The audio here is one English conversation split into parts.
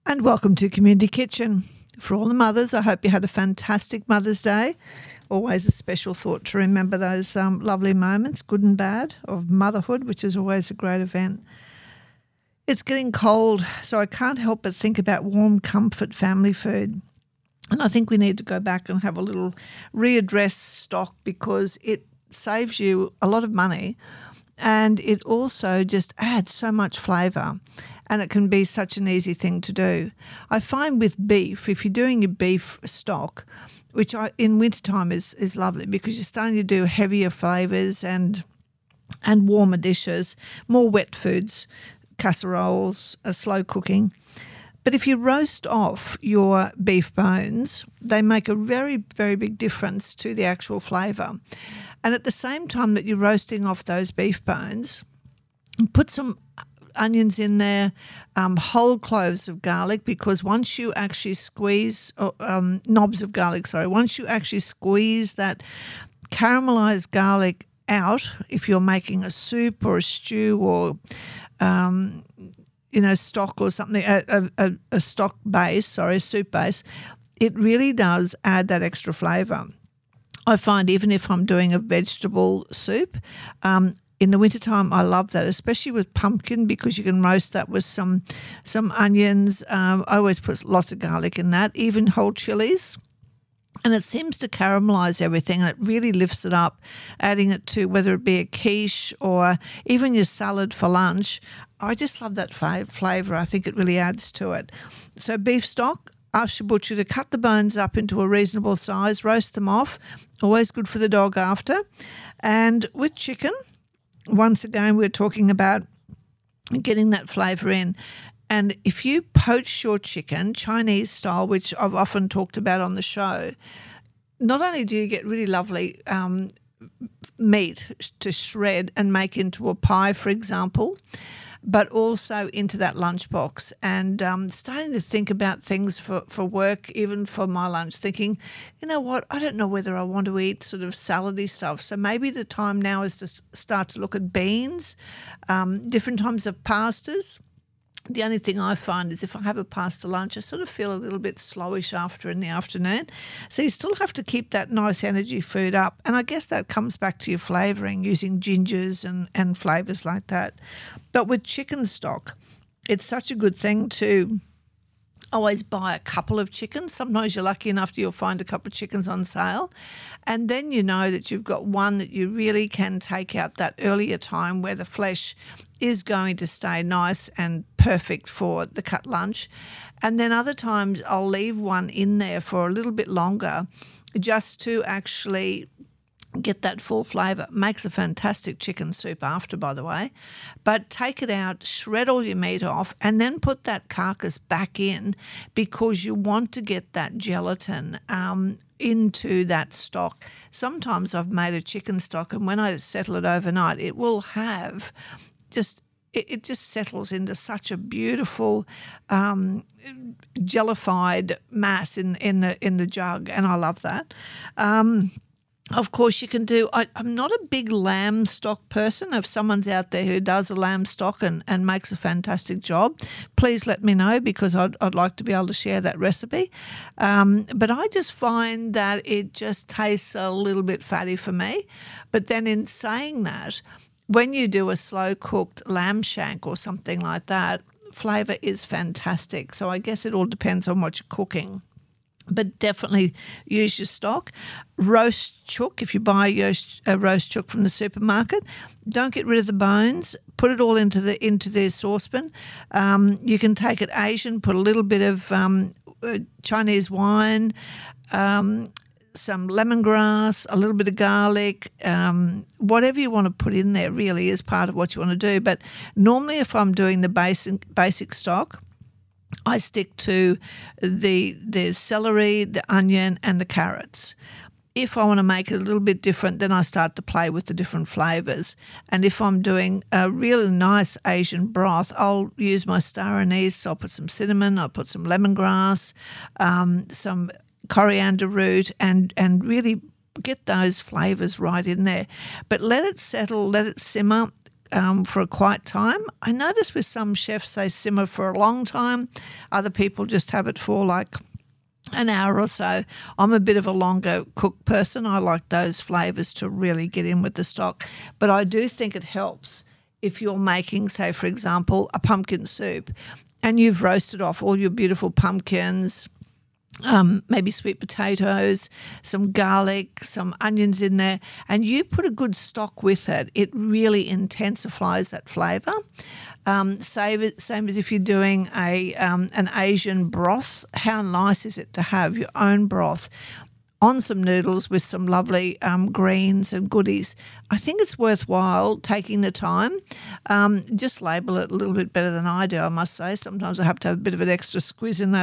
And welcome to Community Kitchen. For all the mothers, I hope you had a fantastic Mother's Day. Always a special thought to remember those lovely moments, good and bad, of motherhood, which is always a great event. It's getting cold, so I can't help but think about warm comfort family food. And I think we need to go back and have a little readdress stock because it saves you a lot of money and it also just adds so much flavour. And it can be such an easy thing to do. I find with beef, if you're doing your beef stock, which in wintertime is lovely because you're starting to do heavier flavours and warmer dishes, more wet foods, casseroles, slow cooking. But if you roast off your beef bones, they make a very, very big difference to the actual flavour. And at the same time that you're roasting off those beef bones, put some onions in there, whole cloves of garlic, because once you actually squeeze, knobs of garlic, once you actually squeeze that caramelized garlic out, if you're making a soup or a stew or, stock or something, a stock base, a soup base, it really does add that extra flavour. I find even if I'm doing a vegetable soup, in the wintertime, I love that, especially with pumpkin because you can roast that with some onions. I always put lots of garlic in that, even whole chilies. And it seems to caramelise everything and it really lifts it up, adding it to whether it be a quiche or even your salad for lunch. I just love that flavour. I think it really adds to it. So beef stock, ask your butcher to cut the bones up into a reasonable size, roast them off, always good for the dog after. And with chicken, once again, we're talking about getting that flavour in. And if you poach your chicken, Chinese style, which I've often talked about on the show, not only do you get really lovely meat to shred and make into a pie, for example, but also into that lunchbox and starting to think about things for work, even for my lunch, thinking, you know what, I don't know whether I want to eat sort of salady stuff. So maybe the time now is to start to look at beans, different types of pastas. The only thing I find is if I have a pasta lunch, I sort of feel a little bit slowish after in the afternoon. So you still have to keep that nice energy food up. And I guess that comes back to your flavouring, using gingers and flavours like that. But with chicken stock, it's such a good thing to always buy a couple of chickens. Sometimes you're lucky enough that you'll find a couple of chickens on sale. And then you know that you've got one that you really can take out that earlier time where the flesh is going to stay nice and perfect for the cut lunch. And then other times I'll leave one in there for a little bit longer just to actually get that full flavour. Makes a fantastic chicken soup after, by the way. But take it out, shred all your meat off, and then put that carcass back in because you want to get that gelatin into that stock. Sometimes I've made a chicken stock and when I settle it overnight, it will have it just settles into such a beautiful jellified mass in the jug, and I love that. Of course, you can do. I'm not a big lamb stock person. If someone's out there who does a lamb stock and makes a fantastic job, please let me know because I'd like to be able to share that recipe. But I just find that it just tastes a little bit fatty for me. But then in saying that, when you do a slow-cooked lamb shank or something like that, flavour is fantastic. So I guess it all depends on what you're cooking. But definitely use your stock. Roast chook, if you buy a roast chook from the supermarket, don't get rid of the bones. Put it all into the saucepan. You can take it Asian, put a little bit of Chinese wine, some lemongrass, a little bit of garlic, whatever you want to put in there really is part of what you want to do. But normally if I'm doing the basic stock, I stick to the celery, the onion and the carrots. If I want to make it a little bit different, then I start to play with the different flavours. And if I'm doing a really nice Asian broth, I'll use my star anise. I'll put some cinnamon, I'll put some lemongrass, some coriander root and really get those flavours right in there. But let it settle, let it simmer. for a quiet time. I notice with some chefs they simmer for a long time. Other people just have it for like an hour or so. I'm a bit of a longer cook person. I like those flavours to really get in with the stock. But I do think it helps if you're making, say, for example, a pumpkin soup and you've roasted off all your beautiful pumpkins, maybe sweet potatoes, some garlic, some onions in there, and you put a good stock with it. It really intensifies that flavour. Same as if you're doing an Asian broth. How nice is it to have your own broth on some noodles with some lovely greens and goodies? I think it's worthwhile taking the time. Just label it a little bit better than I do, I must say. Sometimes I have to have a bit of an extra squeeze in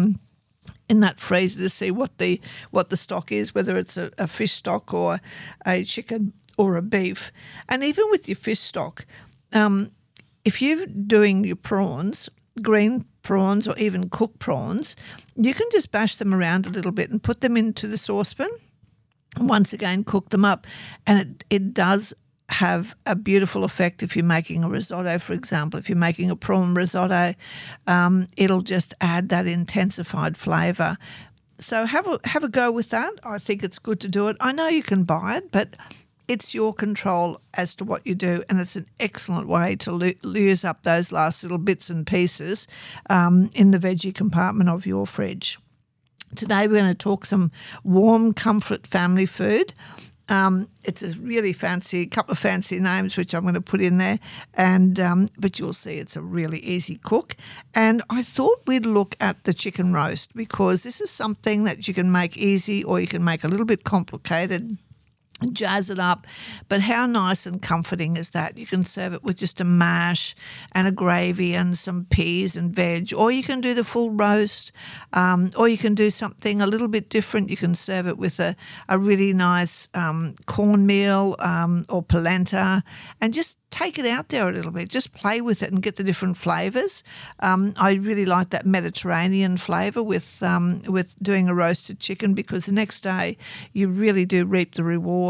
that freezer to see what the stock is, whether it's a fish stock or a chicken or a beef. And even with your fish stock, if you're doing your prawns, green prawns or even cooked prawns, you can just bash them around a little bit and put them into the saucepan and once again cook them up. And it does have a beautiful effect if you're making a risotto, for example. If you're making a prawn risotto, it'll just add that intensified flavour. So have a go with that. I think it's good to do it. I know you can buy it, but it's your control as to what you do, and it's an excellent way to use up those last little bits and pieces in the veggie compartment of your fridge. Today we're going to talk some warm comfort family food. It's a really couple of fancy names which I'm going to put in there, and but you'll see it's a really easy cook. And I thought we'd look at the chicken roast because this is something that you can make easy or you can make a little bit complicated, jazz it up, but how nice and comforting is that? You can serve it with just a mash and a gravy and some peas and veg, or you can do the full roast, or you can do something a little bit different. You can serve it with a really nice cornmeal or polenta, and just take it out there a little bit. Just play with it and get the different flavours. I really like that Mediterranean flavour with doing a roasted chicken, because the next day you really do reap the reward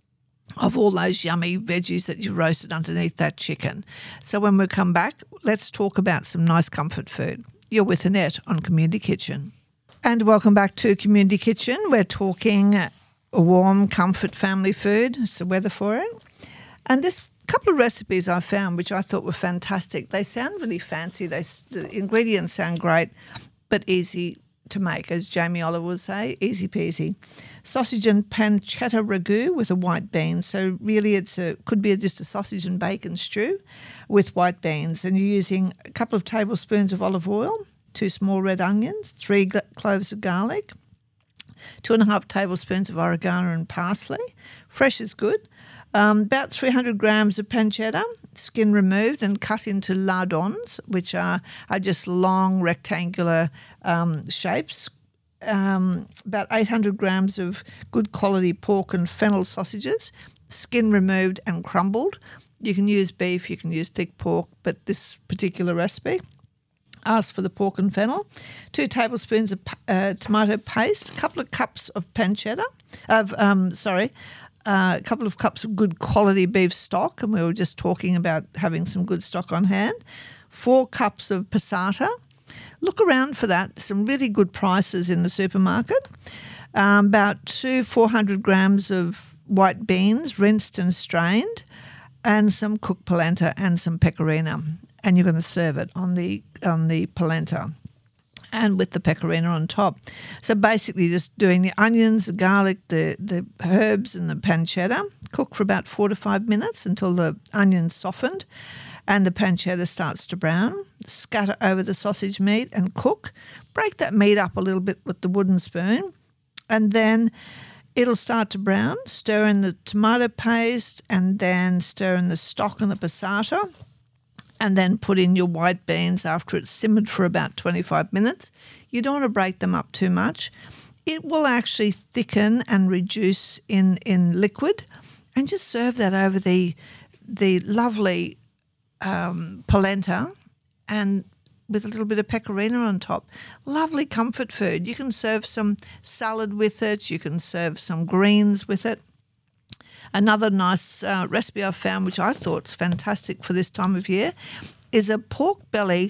of all those yummy veggies that you roasted underneath that chicken. So when we come back, let's talk about some nice comfort food. You're with Annette on Community Kitchen. And welcome back to Community Kitchen. We're talking warm comfort family food. It's the weather for it. And this couple of recipes I found which I thought were fantastic. They sound really fancy. The ingredients sound great, but easy to make, as Jamie Oliver would say, easy peasy. Sausage and pancetta ragu with a white bean. So really could be just a sausage and bacon stew with white beans. And you're using a couple of tablespoons of olive oil, 2 small red onions, 3 cloves of garlic, 2.5 tablespoons of oregano and parsley. Fresh is good. About 300 grams of pancetta, skin removed and cut into lardons, which are just long rectangular shapes. About 800 grams of good quality pork and fennel sausages, skin removed and crumbled. You can use beef, you can use thick pork, but this particular recipe asks for the pork and fennel. 2 tablespoons of tomato paste, a couple of cups of pancetta, a couple of cups of good quality beef stock, and we were just talking about having some good stock on hand. 4 cups of passata. Look around for that. Some really good prices in the supermarket. About 400 grams of white beans, rinsed and strained, and some cooked polenta and some pecorino. And you're going to serve it on the polenta and with the pecorino on top. So basically just doing the onions, the garlic, the herbs and the pancetta. Cook for about 4 to 5 minutes until the onions softened and the pancetta starts to brown. Scatter over the sausage meat and cook. Break that meat up a little bit with the wooden spoon, and then it'll start to brown. Stir in the tomato paste and then stir in the stock and the passata, and then put in your white beans after it's simmered for about 25 minutes. You don't want to break them up too much. It will actually thicken and reduce in liquid, and just serve that over the lovely polenta and with a little bit of pecorino on top. Lovely comfort food. You can serve some salad with it. You can serve some greens with it. Another nice recipe I found, which I thought is fantastic for this time of year, is a pork belly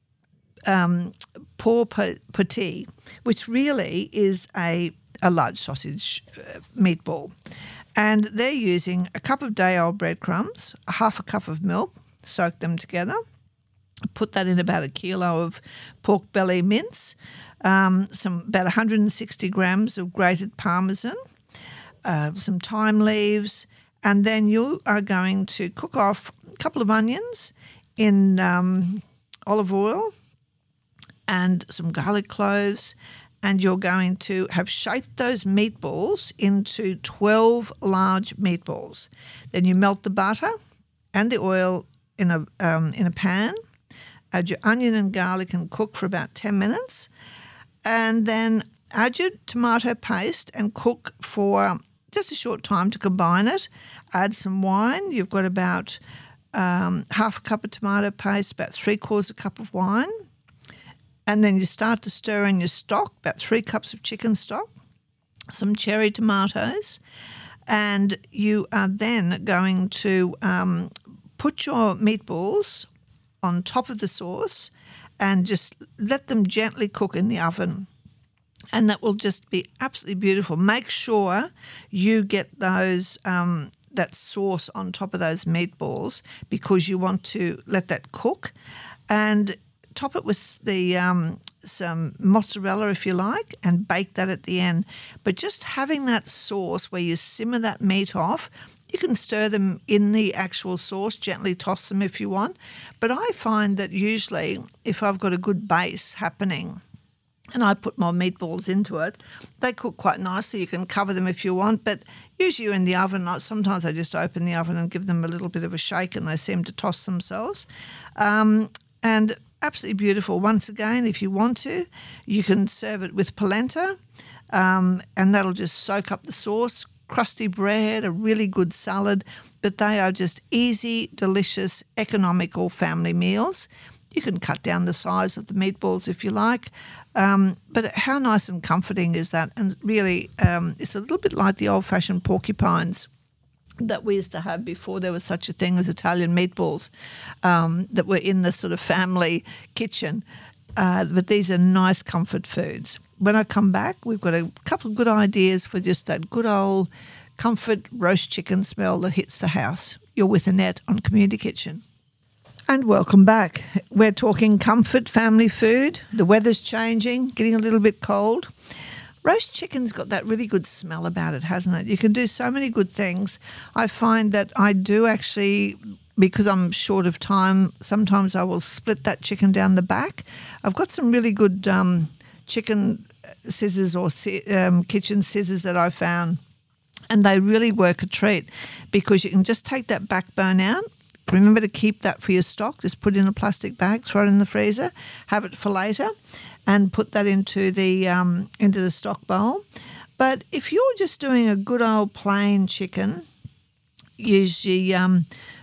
pork patty, which really is a large sausage meatball. And they're using a cup of day-old breadcrumbs, half a cup of milk, soak them together, put that in about a kilo of pork belly mince, about 160 grams of grated parmesan, some thyme leaves, and then you are going to cook off a couple of onions in olive oil and some garlic cloves, and you're going to have shaped those meatballs into 12 large meatballs. Then you melt the butter and the oil in a pan, add your onion and garlic and cook for about 10 minutes, and then add your tomato paste and cook for just a short time to combine it. Add some wine. You've got about half a cup of tomato paste, about 3/4 cup of wine. And then you start to stir in your stock, about 3 cups of chicken stock, some cherry tomatoes, and you are then going to put your meatballs on top of the sauce and just let them gently cook in the oven. And that will just be absolutely beautiful. Make sure you get those that sauce on top of those meatballs, because you want to let that cook, and top it with the some mozzarella if you like, and bake that at the end. But just having that sauce where you simmer that meat off, you can stir them in the actual sauce, gently toss them if you want. But I find that usually if I've got a good base happening and I put more meatballs into it, they cook quite nicely. You can cover them if you want, but usually you're in the oven. Sometimes I just open the oven and give them a little bit of a shake and they seem to toss themselves. And absolutely beautiful. Once again, if you want to, you can serve it with polenta, and that'll just soak up the sauce. Crusty bread, a really good salad, but they are just easy, delicious, economical family meals. You can cut down the size of the meatballs if you like, but how nice and comforting is that? And really, it's a little bit like the old-fashioned porcupines that we used to have before there was such a thing as Italian meatballs, that were in the sort of family kitchen. But these are nice comfort foods. When I come back, we've got a couple of good ideas for just that good old comfort roast chicken smell that hits the house. You're with Annette on Community Kitchen. And welcome back. We're talking comfort family food. The weather's changing, getting a little bit cold. Roast chicken's got that really good smell about it, hasn't it? You can do so many good things. I find that I do actually, because I'm short of time, sometimes I will split that chicken down the back. I've got some really good chicken scissors or kitchen scissors that I found, and they really work a treat because you can just take that backbone out. Remember to keep that for your stock. Just put it in a plastic bag, throw it in the freezer, have it for later, and put that into the stock bowl. But if you're just doing a good old plain chicken, use your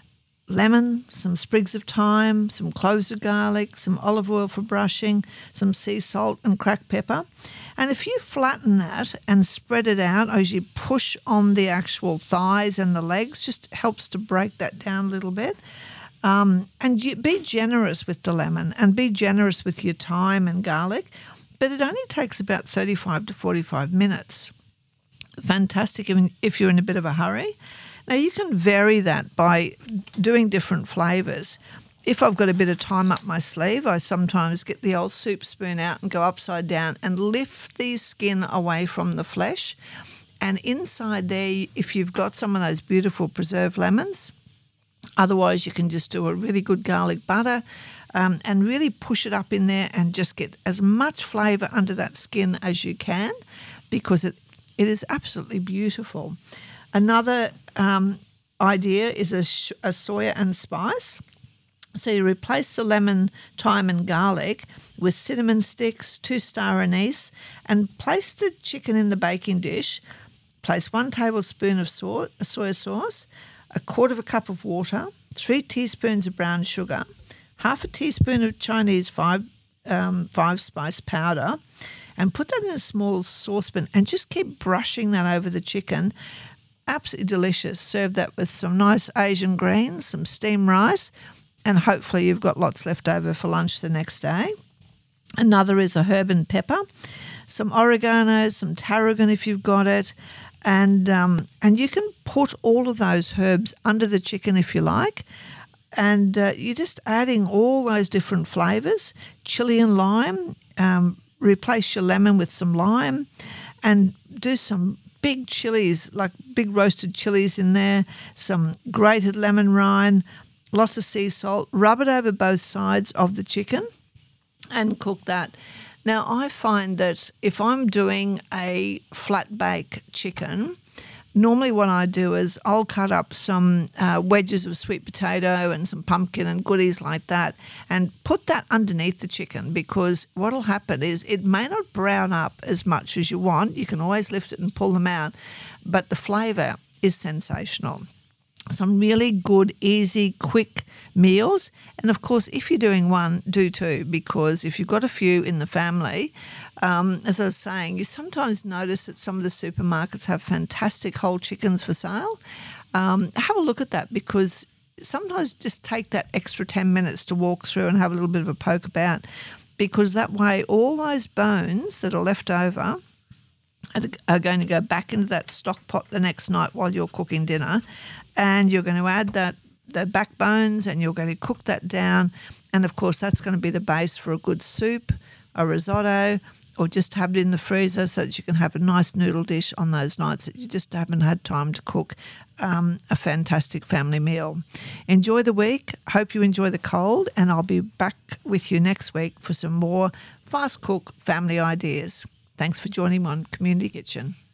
lemon, some sprigs of thyme, some cloves of garlic, some olive oil for brushing, some sea salt and cracked pepper. And if you flatten that and spread it out as you push on the actual thighs and the legs, just helps to break that down a little bit. And you be generous with the lemon and be generous with your thyme and garlic, but it only takes about 35 to 45 minutes. Fantastic if you're in a bit of a hurry. Now, you can vary that by doing different flavours. If I've got a bit of time up my sleeve, I sometimes get the old soup spoon out and go upside down and lift the skin away from the flesh. And inside there, if you've got some of those beautiful preserved lemons, otherwise you can just do a really good garlic butter and really push it up in there and just get as much flavour under that skin as you can, because it is absolutely beautiful. Another idea is a soya and spice. So you replace the lemon, thyme and garlic with cinnamon sticks, 2 star anise, and place the chicken in the baking dish. Place 1 tablespoon of soy sauce, 1/4 cup of water, 3 teaspoons of brown sugar, 1/2 teaspoon of Chinese five spice powder, and put that in a small saucepan and just keep brushing that over the chicken. absolutely delicious. Serve that with some nice Asian greens, some steamed rice, and hopefully you've got lots left over for lunch the next day. Another is a herb and pepper, some oregano, some tarragon if you've got it, and you can put all of those herbs under the chicken if you like, and you're just adding all those different flavours, chilli and lime. Replace your lemon with some lime, and do some big chilies, like big roasted chilies in there, some grated lemon rind, lots of sea salt. Rub it over both sides of the chicken and cook that. Now, I find that if I'm doing a flat bake chicken, normally what I do is I'll cut up some wedges of sweet potato and some pumpkin and goodies like that and put that underneath the chicken, because what will happen is it may not brown up as much as you want. You can always lift it and pull them out, but the flavour is sensational. Some really good, easy, quick meals. And, of course, if you're doing one, do two, because if you've got a few in the family, as I was saying, you sometimes notice that some of the supermarkets have fantastic whole chickens for sale. Have a look at that, because sometimes just take that extra 10 minutes to walk through and have a little bit of a poke about, because that way all those bones that are left over are going to go back into that stock pot the next night while you're cooking dinner, and you're going to add the backbones and you're going to cook that down, and of course that's going to be the base for a good soup, a risotto, or just have it in the freezer so that you can have a nice noodle dish on those nights that you just haven't had time to cook a fantastic family meal. Enjoy the week. Hope you enjoy the cold, and I'll be back with you next week for some more fast cook family ideas. Thanks for joining me on Community Kitchen.